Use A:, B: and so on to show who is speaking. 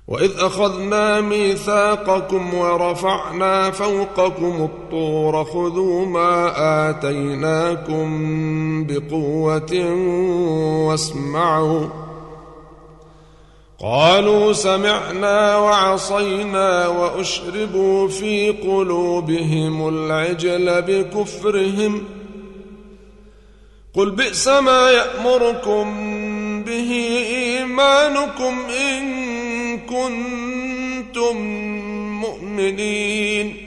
A: وإذ أخذنا ميثاقكم ورفعنا فوقكم الطور خذوا ما آتيناكم بقوة واسمعوا قالوا سمعنا وعصينا وأشربوا في قلوبهم العجل بكفرهم قل بئس ما يأمركم به إيمانكم إن كنتم مؤمنين